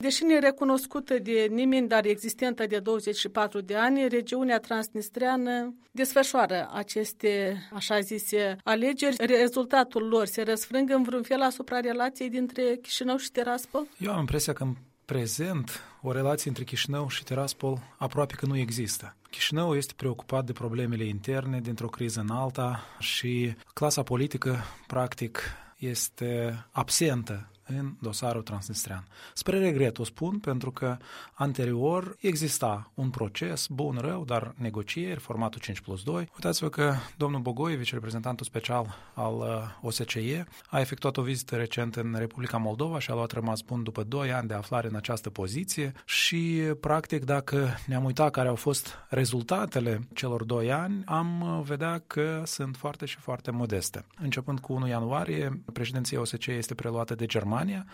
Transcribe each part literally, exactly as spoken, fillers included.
Deși nerecunoscută de nimeni, dar existentă de douăzeci și patru de ani, regiunea transnistreană desfășoară aceste, așa zise, alegeri. Rezultatul lor se răsfrângă în vreun fel asupra relației dintre Chișinău și Tiraspol? Eu am impresia că în prezent o relație între Chișinău și Tiraspol aproape că nu există. Chișinău este preocupat de problemele interne dintr-o criză în alta și clasa politică, practic, este absentă în dosarul transnistrean. Spre regret o spun, pentru că anterior exista un proces bun, rău, dar negocieri, formatul cinci plus doi. Uitați-vă că domnul Bogojevici, reprezentantul special al O S C E, a efectuat o vizită recent în Republica Moldova și a luat rămas bun după doi ani de aflare în această poziție și, practic, dacă ne-am uitat care au fost rezultatele celor doi ani, am vedea că sunt foarte și foarte modeste. Începând cu unu ianuarie, președinția O S C E este preluată de Germania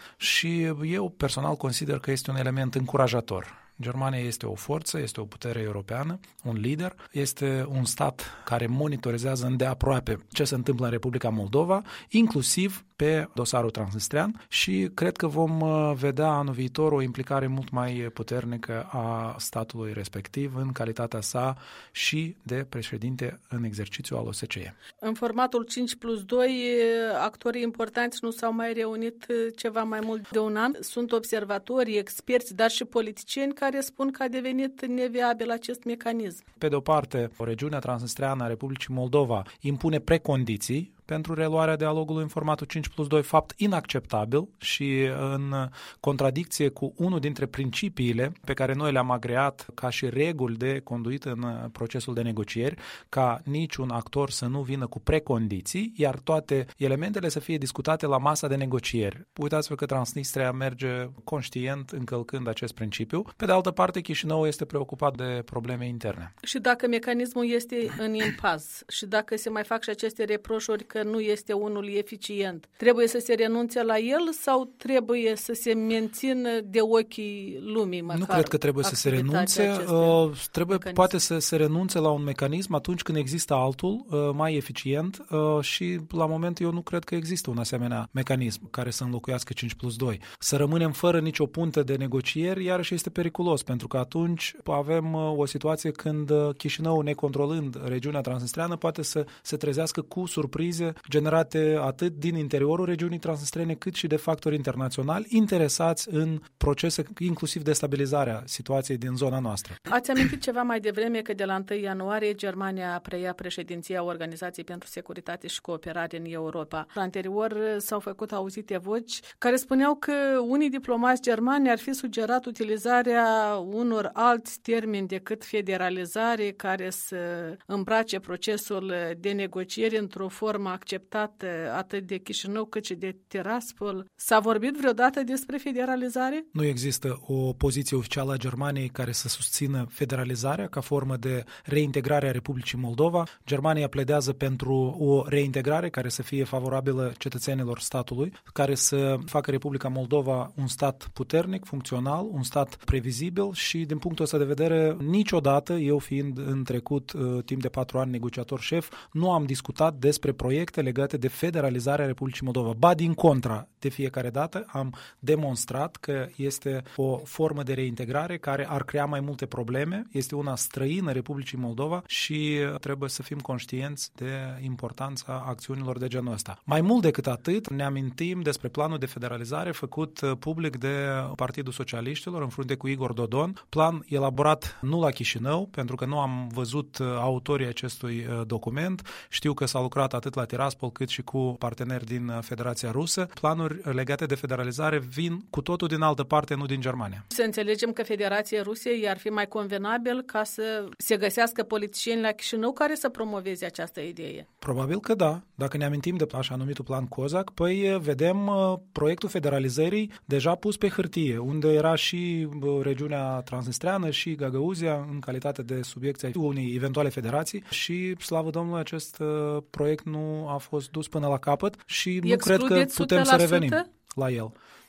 și eu personal consider că este un element încurajator. Germania este o forță, este o putere europeană, un lider, este un stat care monitorizează îndeaproape ce se întâmplă în Republica Moldova, inclusiv pe dosarul transnistrean și cred că vom vedea anul viitor o implicare mult mai puternică a statului respectiv în calitatea sa și de președinte în exercițiu al O S C E. În formatul cinci plus doi, actorii importanți nu s-au mai reunit ceva mai mult de un an. Sunt observatori, experți, dar și politicieni care spun că a devenit neviabil acest mecanism. Pe de o parte, regiunea transnistreană a Republicii Moldova impune precondiții pentru reluarea dialogului în formatul cinci plus doi, fapt inacceptabil și în contradicție cu unul dintre principiile pe care noi le-am agreat ca și reguli de conduit în procesul de negocieri, ca niciun actor să nu vină cu precondiții, iar toate elementele să fie discutate la masa de negocieri. Uitați-vă că Transnistria merge conștient încălcând acest principiu. Pe de altă parte, Chișinău este preocupat de probleme interne. Și dacă mecanismul este în impas și dacă se mai fac și aceste reproșuri că nu este unul eficient, trebuie să se renunțe la el sau trebuie să se mențină de ochii lumii măcar? Nu cred că trebuie să se renunțe. Uh, trebuie mecanism. Poate să se renunțe la un mecanism atunci când există altul uh, mai eficient uh, și la moment eu nu cred că există un asemenea mecanism care să înlocuiască cinci plus doi. Să rămânem fără nicio punte de negocieri iarăși este periculos, pentru că atunci avem uh, o situație când uh, Chișinău, necontrolând regiunea transnistreană, poate să se trezească cu surprize generate atât din interiorul regiunii transnistrene, cât și de factori internaționali interesați în procese inclusiv de stabilizarea situației din zona noastră. Ați amintit ceva mai devreme că de la întâi ianuarie Germania preia președinția Organizației pentru Securitate și Cooperare în Europa. Anterior s-au făcut auzite voci care spuneau că unii diplomați germani ar fi sugerat utilizarea unor alți termeni decât federalizare, care să îmbrace procesul de negocieri într-o formă acceptată atât de Chișinău cât și de Tiraspol. S-a vorbit vreodată despre federalizare? Nu există o poziție oficială a Germaniei care să susțină federalizarea ca formă de reintegrare a Republicii Moldova. Germania pledează pentru o reintegrare care să fie favorabilă cetățenilor statului, care să facă Republica Moldova un stat puternic, funcțional, un stat previzibil și din punctul ăsta de vedere niciodată, eu fiind în trecut timp de patru ani negociator șef, nu am discutat despre proiecte legate de federalizarea Republicii Moldova. Ba din contra, de fiecare dată am demonstrat că este o formă de reintegrare care ar crea mai multe probleme, este una străină Republicii Moldova și trebuie să fim conștienți de importanța acțiunilor de genul ăsta. Mai mult decât atât, ne amintim despre planul de federalizare făcut public de Partidul Socialiștilor în frunte cu Igor Dodon, plan elaborat nu la Chișinău, pentru că nu am văzut autorii acestui document. Știu că s-a lucrat atât la Tiraspol cât și cu parteneri din Federația Rusă. Planuri legate de federalizare vin cu totul din altă parte, nu din Germania. Să înțelegem că Federația Rusiei ar fi mai convenabil ca să se găsească politicieni la Chișinău care să promoveze această idee. Probabil că da. Dacă ne amintim de așa numitul plan Cozac, păi vedem proiectul federalizării deja pus pe hârtie, unde era și regiunea transnistreană și Gagauzia în calitate de subiecție unei eventuale federații și, slavă Domnului, acest proiect nu a fost dus până la capăt și nu cred că putem să revenim la el.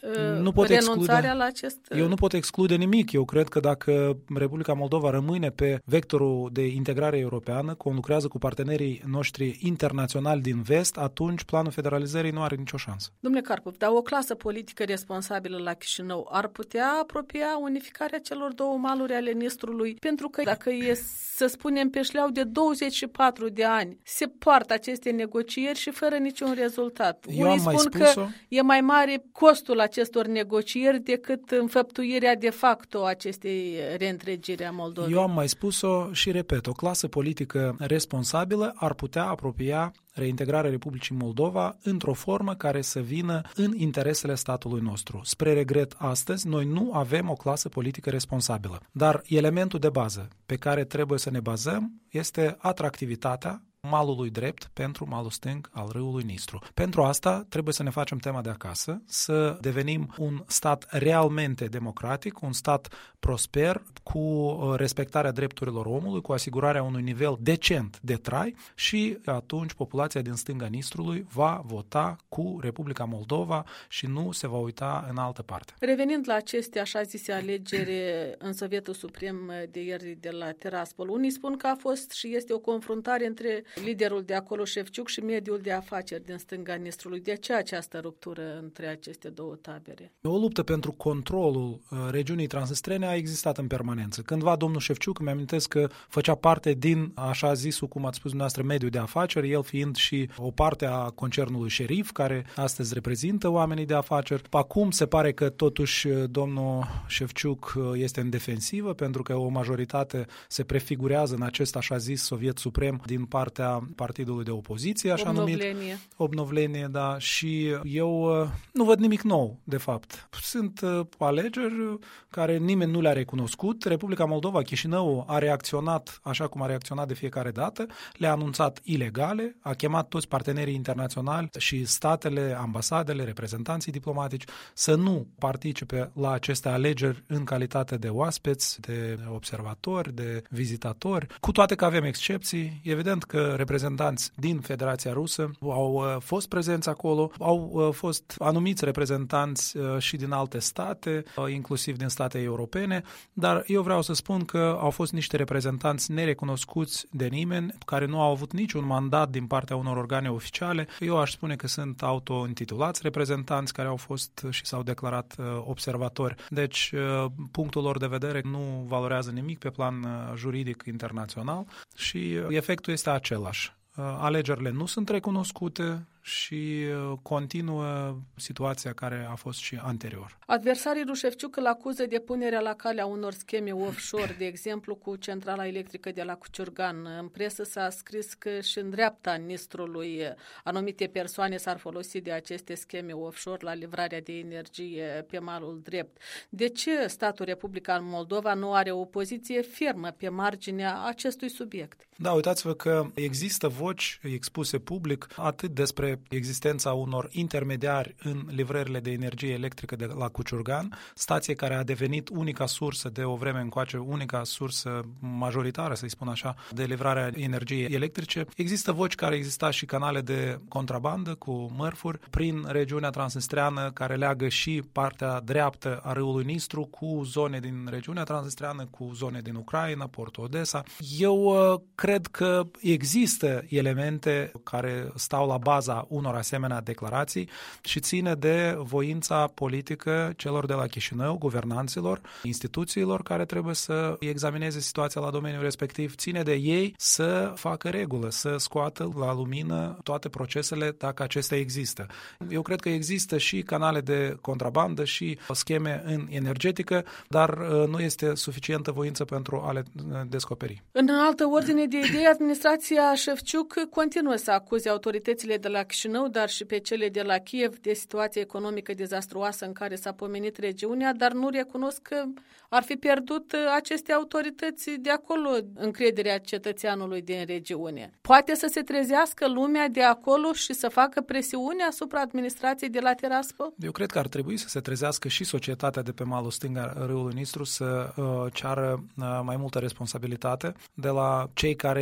nu pot renunțarea exclude, la acest... Eu nu pot exclude nimic. Eu cred că dacă Republica Moldova rămâne pe vectorul de integrare europeană, conlucrează cu partenerii noștri internaționali din vest, atunci planul federalizării nu are nicio șansă. Domnule Carpov, dar o clasă politică responsabilă la Chișinău ar putea apropia unificarea celor două maluri ale Nistrului? Pentru că dacă e, să spunem, pe șleau de douăzeci și patru de ani, se poartă aceste negocieri și fără niciun rezultat. Eu Unii spun că e mai mare costul acestor negocieri decât înfăptuirea de facto acestei reîntregiri a Moldovei. Eu am mai spus-o și repet, o clasă politică responsabilă ar putea apropia reintegrarea Republicii Moldova într-o formă care să vină în interesele statului nostru. Spre regret, astăzi, noi nu avem o clasă politică responsabilă. Dar elementul de bază pe care trebuie să ne bazăm este atractivitatea malului drept pentru malul stâng al râului Nistru. Pentru asta trebuie să ne facem tema de acasă, să devenim un stat realmente democratic, un stat prosper, cu respectarea drepturilor omului, cu asigurarea unui nivel decent de trai și atunci populația din stânga Nistrului va vota cu Republica Moldova și nu se va uita în altă parte. Revenind la aceste așa zise alegeri în Sovietul Suprem de ieri de la Tiraspol, unii spun că a fost și este o confruntare între liderul de acolo, Șefciuc, și mediul de afaceri din stânga Nistrului. De ce această ruptură între aceste două tabere? O luptă pentru controlul uh, regiunii transnistrene a existat în permanență. Cândva domnul Șefciuc, îmi amintesc că făcea parte din, așa zisul, cum ați spus dumneavoastră, mediul de afaceri, el fiind și o parte a concernului Șerif, care astăzi reprezintă oamenii de afaceri. Acum se pare că totuși domnul Șefciuc este în defensivă, pentru că o majoritate se prefigurează în acest așa zis Soviet Suprem din partea partidului de opoziție, așa Obnovlenie. numit. Obnovlenie, da. Și eu uh, nu văd nimic nou, de fapt. Sunt uh, alegeri care nimeni nu le-a recunoscut. Republica Moldova, Chișinău, a reacționat așa cum a reacționat de fiecare dată, le-a anunțat ilegale, a chemat toți partenerii internaționali și statele, ambasadele, reprezentanții diplomatici să nu participe la aceste alegeri în calitate de oaspeți, de observatori, de vizitatori. Cu toate că avem excepții, evident că reprezentanți din Federația Rusă au fost prezenți acolo, au fost anumiți reprezentanți și din alte state, inclusiv din state europene, dar eu vreau să spun că au fost niște reprezentanți nerecunoscuți de nimeni, care nu au avut niciun mandat din partea unor organe oficiale. Eu aș spune că sunt auto-intitulați reprezentanți care au fost și s-au declarat observatori. Deci, punctul lor de vedere nu valorează nimic pe plan juridic internațional și efectul este același. Alegerile nu sunt recunoscute și continuă situația care a fost și anterior. Adversarii lui Șefciuc îl acuză de punerea la calea unor scheme offshore, de exemplu cu centrala electrică de la Cuciurgan. În presă s-a scris că și în dreapta Nistrului anumite persoane s-ar folosi de aceste scheme offshore la livrarea de energie pe malul drept. De ce statul Republica Moldova nu are o poziție fermă pe marginea acestui subiect? Da, uitați-vă că există voci expuse public atât despre existența unor intermediari în livrările de energie electrică de la Cuciurgan, stație care a devenit unica sursă de o vreme încoace, unica sursă majoritară, să-i spun așa, de livrare a energiei electrice. Există voci care exista și canale de contrabandă cu mărfuri prin regiunea transnistreană care leagă și partea dreaptă a râului Nistru cu zone din regiunea transnistreană, cu zone din Ucraina, portul Odessa. Eu uh, cred că există elemente care stau la baza unor asemenea declarații și ține de voința politică celor de la Chișinău, guvernanților, instituțiilor care trebuie să examineze situația la domeniul respectiv, ține de ei să facă regulă, să scoată la lumină toate procesele dacă acestea există. Eu cred că există și canale de contrabandă și scheme în energetică, dar nu este suficientă voință pentru a le descoperi. În altă ordine de idei, administrația Șefciuc continuă să acuze autoritățile de la Chișinău, dar și pe cele de la Kiev, de situația economică dezastruoasă în care s-a pomenit regiunea, dar nu recunosc că ar fi pierdut aceste autorități de acolo încrederea cetățeanului din regiune. Poate să se trezească lumea de acolo și să facă presiune asupra administrației de la Tiraspol? Eu cred că ar trebui să se trezească și societatea de pe malul stâng al râului Nistru să uh, ceară uh, mai multă responsabilitate de la cei care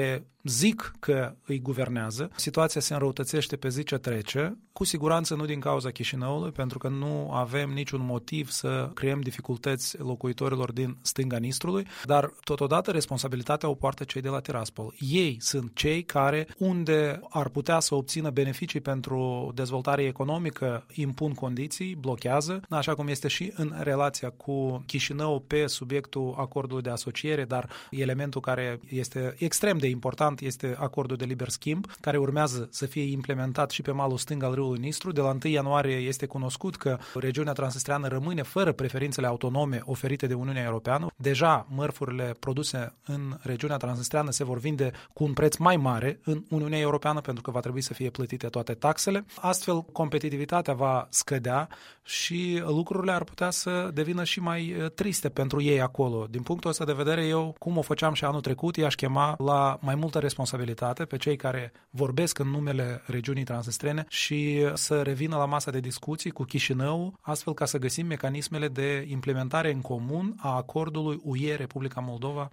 zic că îi guvernează. Situația se înrăutățește pe zi ce trece, cu siguranță nu din cauza Chișinăului, pentru că nu avem niciun motiv să creăm dificultăți locuitorilor din stânga Nistrului, dar totodată responsabilitatea o poartă cei de la Tiraspol. Ei sunt cei care, unde ar putea să obțină beneficii pentru dezvoltare economică, impun condiții, blochează, așa cum este și în relația cu Chișinău pe subiectul acordului de asociere, dar elementul care este extrem de important este acordul de liber schimb, care urmează să fie implementat și pe malul stâng al râului Nistru. De la întâi ianuarie este cunoscut că regiunea transnistreană rămâne fără preferințele autonome oferite de Uniunea Europeană. Deja mărfurile produse în regiunea transnistreană se vor vinde cu un preț mai mare în Uniunea Europeană, pentru că va trebui să fie plătite toate taxele. Astfel, competitivitatea va scădea și lucrurile ar putea să devină și mai triste pentru ei acolo. Din punctul ăsta de vedere, eu, cum o făceam și anul trecut, i-aș chema la mai multă responsabilitate pe cei care vorbesc în numele regiunii transnistrene și să revină la masa de discuții cu Chișinău, astfel ca să găsim mecanismele de implementare în comun a acordului U E Republica Moldova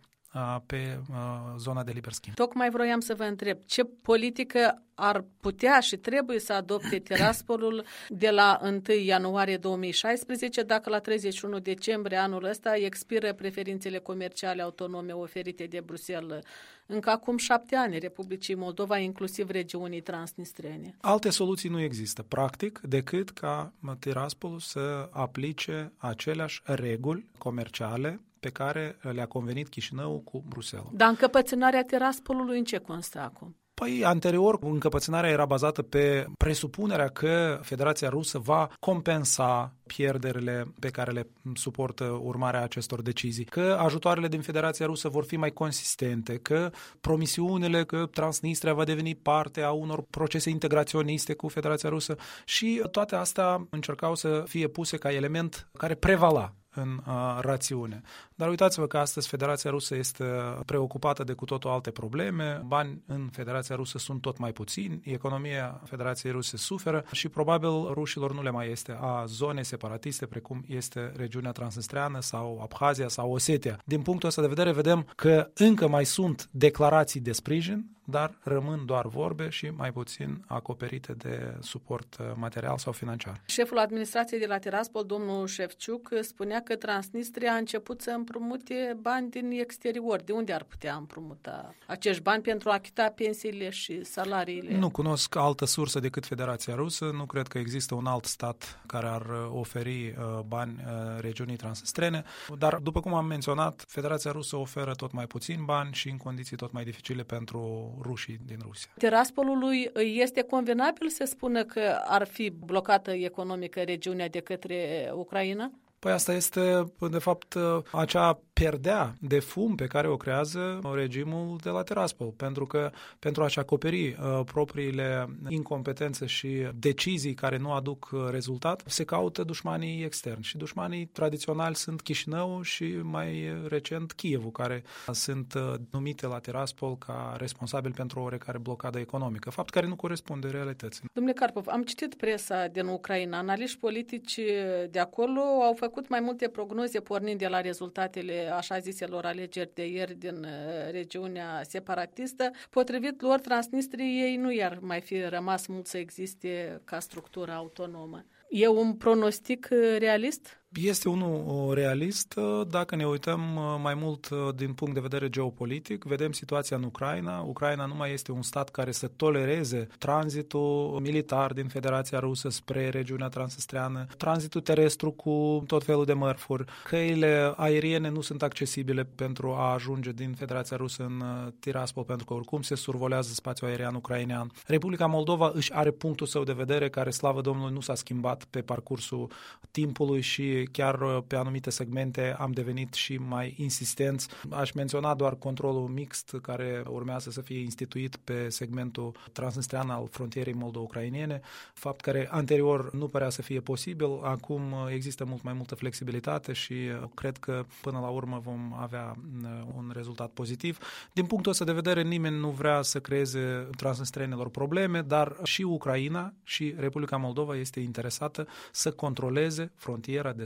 pe zona de liber schimb. Tocmai vroiam să vă întreb, ce politică ar putea și trebuie să adopte Tiraspolul de la întâi ianuarie două mii șaisprezece, dacă la treizeci și unu decembrie anul ăsta expiră preferințele comerciale autonome oferite de Bruxelles încă acum șapte ani Republicii Moldova, inclusiv regiunii transnistrene. Alte soluții nu există, practic, decât ca Tiraspolul să aplice aceleași reguli comerciale pe care le-a convenit Chișinău cu Bruxelles. Dar încăpățânarea Tiraspolului în ce constă acum? Păi, anterior, încăpățânarea era bazată pe presupunerea că Federația Rusă va compensa pierderile pe care le suportă urmarea acestor decizii, că ajutoarele din Federația Rusă vor fi mai consistente, că promisiunile că Transnistria va deveni parte a unor procese integraționiste cu Federația Rusă și toate astea încercau să fie puse ca element care prevala în uh, rațiune. Dar uitați-vă că astăzi Federația Rusă este preocupată de cu totul alte probleme, bani în Federația Rusă sunt tot mai puțini, economia Federației Ruse suferă și probabil rușilor nu le mai este a zone separatiste precum este regiunea transnistreană sau Abhazia sau Osetia. Din punctul ăsta de vedere vedem că încă mai sunt declarații de sprijin, dar rămân doar vorbe și mai puțin acoperite de suport material sau financiar. Șeful administrației de la Tiraspol, domnul Șefciuc, spunea că Transnistria a început să împrumute bani din exterior. De unde ar putea împrumuta acești bani pentru a achita pensiile și salariile? Nu cunosc altă sursă decât Federația Rusă. Nu cred că există un alt stat care ar oferi bani regiunii transnistrene, dar după cum am menționat, Federația Rusă oferă tot mai puțin bani și în condiții tot mai dificile pentru rușii din Rusia. Tiraspolului este convenabil să spună că ar fi blocată economică regiunea de către Ucraina? Păi asta este, de fapt, acea perdea de fum pe care o creează regimul de la Tiraspol, pentru că pentru a-și acoperi uh, propriile incompetențe și decizii care nu aduc rezultat, se caută dușmanii externi și dușmanii tradiționali sunt Chișinău și mai recent Kievul, care sunt uh, numite la Tiraspol ca responsabil pentru o oarecare blocadă economică, fapt care nu corespunde realității. Domnule Karpov, am citit presa din Ucraina, analiști politici de acolo au făcut mai multe prognoze pornind de la rezultatele așa ziselor alegeri de ieri din regiunea separatistă. Potrivit lor, Transnistriei nu i-ar mai fi rămas mult să existe ca structură autonomă. E un pronostic realist? Este unul realist. Dacă ne uităm mai mult din punct de vedere geopolitic, vedem situația în Ucraina. Ucraina nu mai este un stat care să tolereze tranzitul militar din Federația Rusă spre regiunea transnistreană, tranzitul terestru cu tot felul de mărfuri. Căile aeriene nu sunt accesibile pentru a ajunge din Federația Rusă în Tiraspol, pentru că oricum se survolează spațiul aerian ucrainean. Republica Moldova își are punctul său de vedere, care, slavă Domnului, nu s-a schimbat pe parcursul timpului și chiar pe anumite segmente am devenit și mai insistenți. Aș menționa doar controlul mixt care urmează să fie instituit pe segmentul transnistrean al frontierei moldo-ucrainene, fapt care anterior nu părea să fie posibil. Acum există mult mai multă flexibilitate și cred că până la urmă vom avea un rezultat pozitiv. Din punctul ăsta de vedere, nimeni nu vrea să creeze transnistrenilor probleme, dar și Ucraina și Republica Moldova este interesată să controleze frontiera de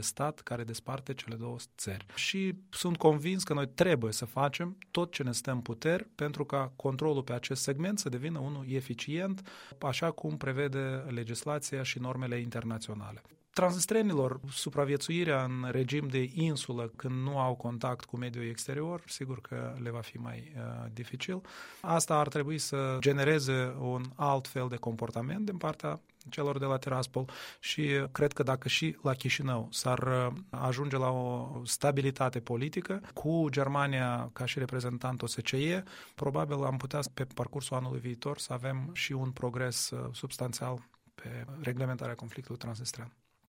stat care desparte cele două țări. Și sunt convins că noi trebuie să facem tot ce ne stă în puteri pentru ca controlul pe acest segment să devină unul eficient, așa cum prevede legislația și normele internaționale. Transnistrenilor, supraviețuirea în regim de insulă când nu au contact cu mediul exterior, sigur că le va fi mai uh, dificil. Asta ar trebui să genereze un alt fel de comportament din partea celor de la Tiraspol și cred că dacă și la Chișinău s-ar ajunge la o stabilitate politică cu Germania ca și reprezentant O S C E, probabil am putea pe parcursul anului viitor să avem și un progres substanțial pe reglementarea conflictului transnistrean.